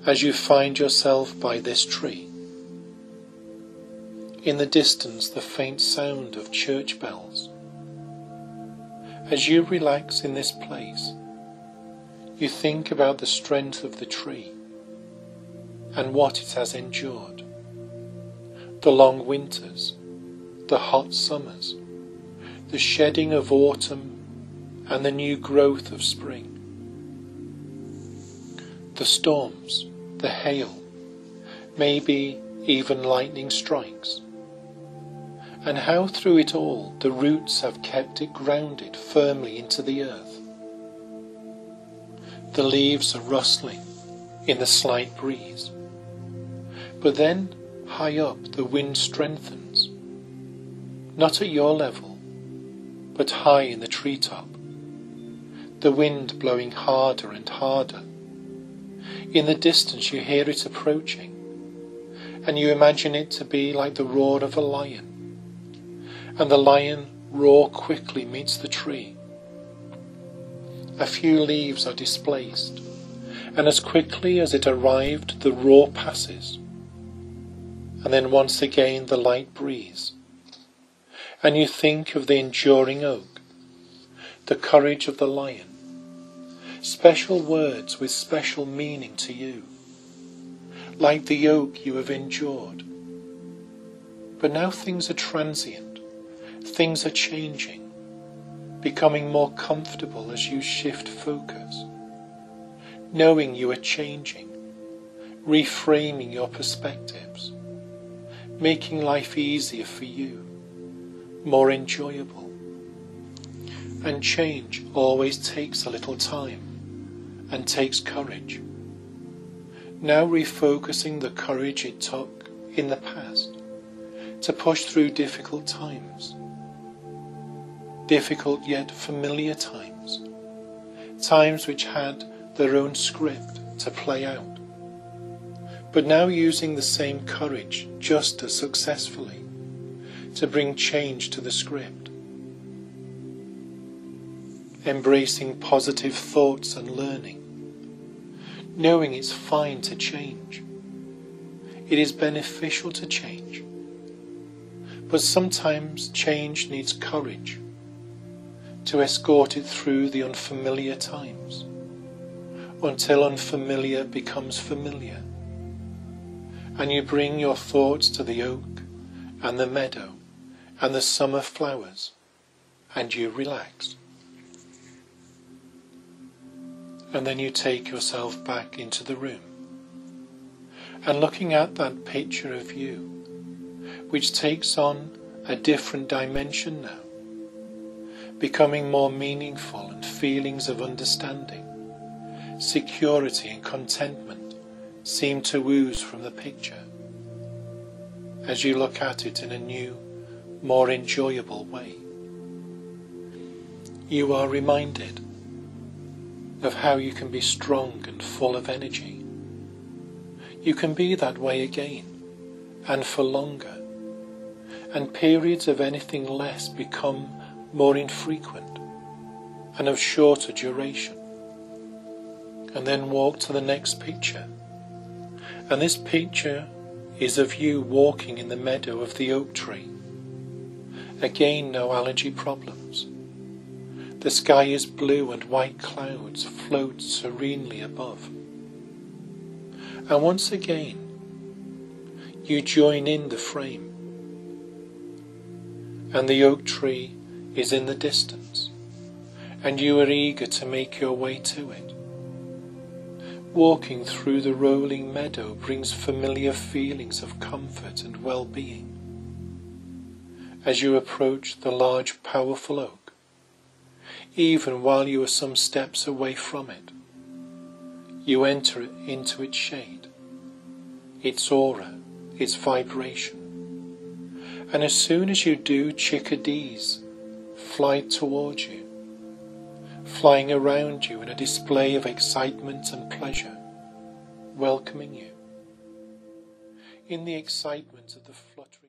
as you find yourself by this tree. In the distance, the faint sound of church bells. As you relax in this place, you think about the strength of the tree and what it has endured. The long winters, the hot summers, the shedding of autumn and the new growth of spring. The storms, the hail, maybe even lightning strikes. And how through it all the roots have kept it grounded firmly into the earth. The leaves are rustling in the slight breeze. But then, high up, the wind strengthens. Not at your level, but high in the treetop. The wind blowing harder and harder. In the distance you hear it approaching, and you imagine it to be like the roar of a lion. And the lion roar quickly meets the tree. A few leaves are displaced, and as quickly as it arrived the roar passes. And then once again the light breeze. And you think of the enduring oak, the courage of the lion, special words with special meaning to you, like the oak you have endured. But now things are transient, things are changing, becoming more comfortable as you shift focus, knowing you are changing, reframing your perspectives, making life easier for you, more enjoyable. And change always takes a little time and takes courage. Now refocusing the courage it took in the past to push through difficult times, difficult yet familiar times, times which had their own script to play out, but now using the same courage just as successfully to bring change to the script, embracing positive thoughts and learning, knowing it's fine to change. It is beneficial to change, but sometimes change needs courage to escort it through the unfamiliar times, until unfamiliar becomes familiar, and you bring your thoughts to the oak and the meadow and the summer flowers, and you relax. And then you take yourself back into the room, and looking at that picture of you, which takes on a different dimension now, becoming more meaningful, and feelings of understanding, security and contentment seem to ooze from the picture as you look at it in a new, more enjoyable way. You are reminded of how you can be strong and full of energy. You can be that way again, and for longer, and periods of anything less become more infrequent and of shorter duration. And then walk to the next picture, and this picture is of you walking in the meadow of the oak tree. Again, no allergy problems. The sky is blue and white clouds float serenely above. And once again, you join in the frame, and the oak tree is in the distance, and you are eager to make your way to it. Walking through the rolling meadow brings familiar feelings of comfort and well-being. As you approach the large, powerful oak, even while you are some steps away from it, you enter into its shade, its aura, its vibration. And as soon as you do, chickadees fly towards you, flying around you in a display of excitement and pleasure, welcoming you. In the excitement of the fluttering